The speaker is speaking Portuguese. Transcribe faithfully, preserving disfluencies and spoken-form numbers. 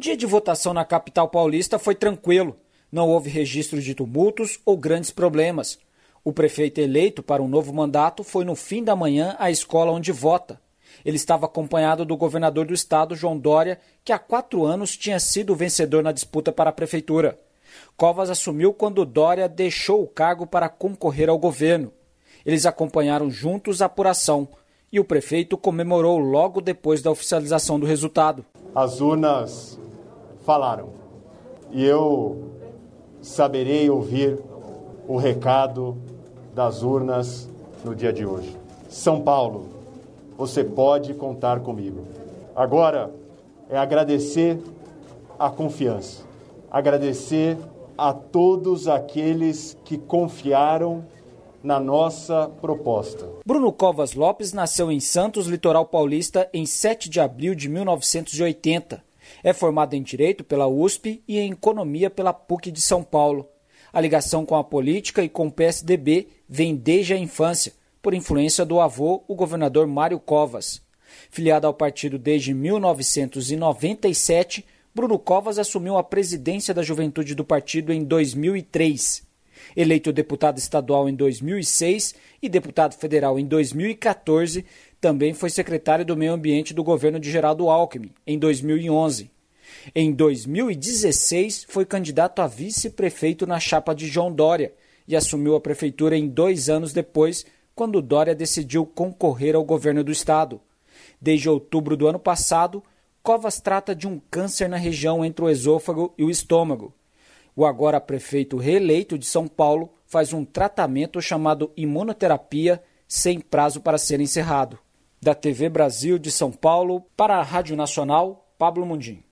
dia de votação na capital paulista foi tranquilo. Não houve registro de tumultos ou grandes problemas. O prefeito eleito para um novo mandato foi no fim da manhã à escola onde vota. Ele estava acompanhado do governador do estado, João Dória, que há quatro anos tinha sido o vencedor na disputa para a prefeitura. Covas assumiu quando Dória deixou o cargo para concorrer ao governo. Eles acompanharam juntos a apuração e o prefeito comemorou logo depois da oficialização do resultado. As urnas falaram e eu saberei ouvir o recado das urnas no dia de hoje. São Paulo, você pode contar comigo. Agora é agradecer a confiança, agradecer a todos aqueles que confiaram na nossa proposta. Bruno Covas Lopes nasceu em Santos, litoral paulista, em sete de abril de mil novecentos e oitenta. É formado em Direito pela U S P e em Economia pela P U C de São Paulo. A ligação com a política e com o P S D B vem desde a infância, por influência do avô, o governador Mário Covas. Filiado ao partido desde mil novecentos e noventa e sete, Bruno Covas assumiu a presidência da juventude do partido em dois mil e três. Eleito deputado estadual em dois mil e seis e deputado federal em dois mil e quatorze, também foi secretário do Meio Ambiente do governo de Geraldo Alckmin, em dois mil e onze. Em dois mil e dezesseis, foi candidato a vice-prefeito na chapa de João Dória e assumiu a prefeitura em dois anos depois, quando Dória decidiu concorrer ao governo do estado. Desde outubro do ano passado, Covas trata de um câncer na região entre o esôfago e o estômago. O agora prefeito reeleito de São Paulo faz um tratamento chamado imunoterapia sem prazo para ser encerrado. Da T V Brasil de São Paulo, para a Rádio Nacional, Pablo Mundim.